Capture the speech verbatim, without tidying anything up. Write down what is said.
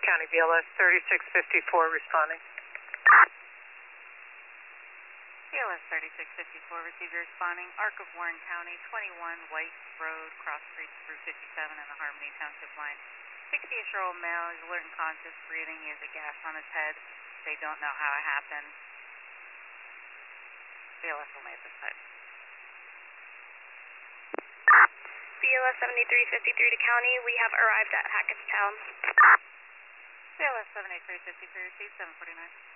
County, B L S thirty-six fifty-four responding. B L S thirty-six fifty-four, receiver responding. Arc of Warren County, twenty-one White Road, cross streets Route fifty-seven and the Harmony Township line. sixty-eight-year-old male is alert and conscious, breathing. He has a gash on his head. They don't know how it happened. B L S only at this time. B L S seventy-three fifty-three to county, we have arrived at Hackettstown. B L S seventy-three fifty-three, receive seven forty-nine.